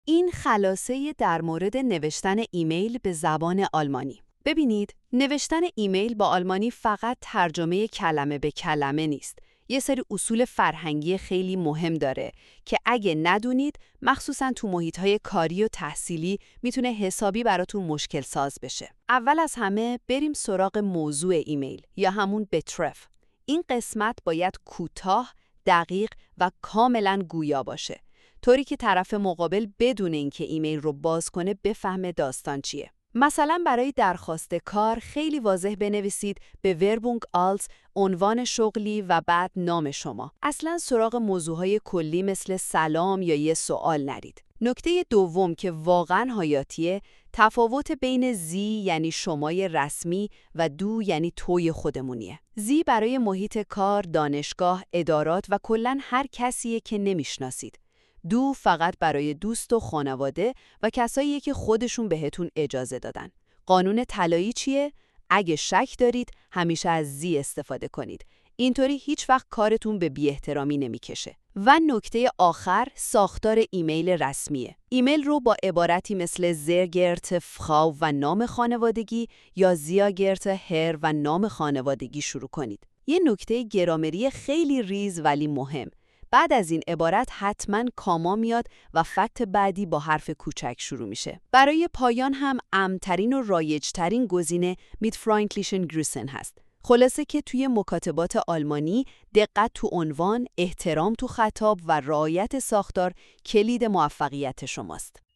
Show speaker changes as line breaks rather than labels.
این خلاصه در مورد نوشتن ایمیل به زبان آلمانی. ببینید، نوشتن ایمیل با آلمانی فقط ترجمه کلمه به کلمه نیست. یه سری اصول فرهنگی خیلی مهم داره که اگه ندونید، مخصوصاً تو محیط‌های کاری و تحصیلی میتونه حسابی براتون مشکل ساز بشه. اول از همه بریم سراغ موضوع ایمیل یا همون betreff. این قسمت باید کوتاه، دقیق و کاملاً گویا باشه. طوری که طرف مقابل بدون اینکه ایمیل رو باز کنه بفهمه داستان چیه. مثلا برای درخواست کار خیلی واضح بنویسید به وربونگ آلز عنوان شغلی و بعد نام شما. اصلا سراغ موضوعهای کلی مثل سلام یا یه سوال نرید. نکته دوم که واقعا حیاتیه، تفاوت بین زی یعنی شمای رسمی و دو یعنی توی خودمونیه. زی برای محیط کار، دانشگاه، ادارات و کلاً هر کسیه که نمیشناسید. دو فقط برای دوست و خانواده و کساییه که خودشون بهتون اجازه دادن. قانون طلایی چیه؟ اگه شک دارید همیشه از زی استفاده کنید. اینطوری هیچ وقت کارتون به بی‌احترامی نمیکشه. و نکته آخر ساختار ایمیل رسمیه. ایمیل رو با عبارتی مثل زرگرت فخاو و نام خانوادگی یا زیاگرت هر و نام خانوادگی شروع کنید. یه نکته گرامری خیلی ریز ولی مهم. بعد از این عبارت حتما کاما میاد و فکت بعدی با حرف کوچک شروع میشه. برای پایان هم امن‌ترین و رایج‌ترین گزینه میت فرانکلیشن گروسن هست. خلاصه که توی مکاتبات آلمانی دقت تو عنوان، احترام تو خطاب و رعایت ساختار کلید موفقیت شماست.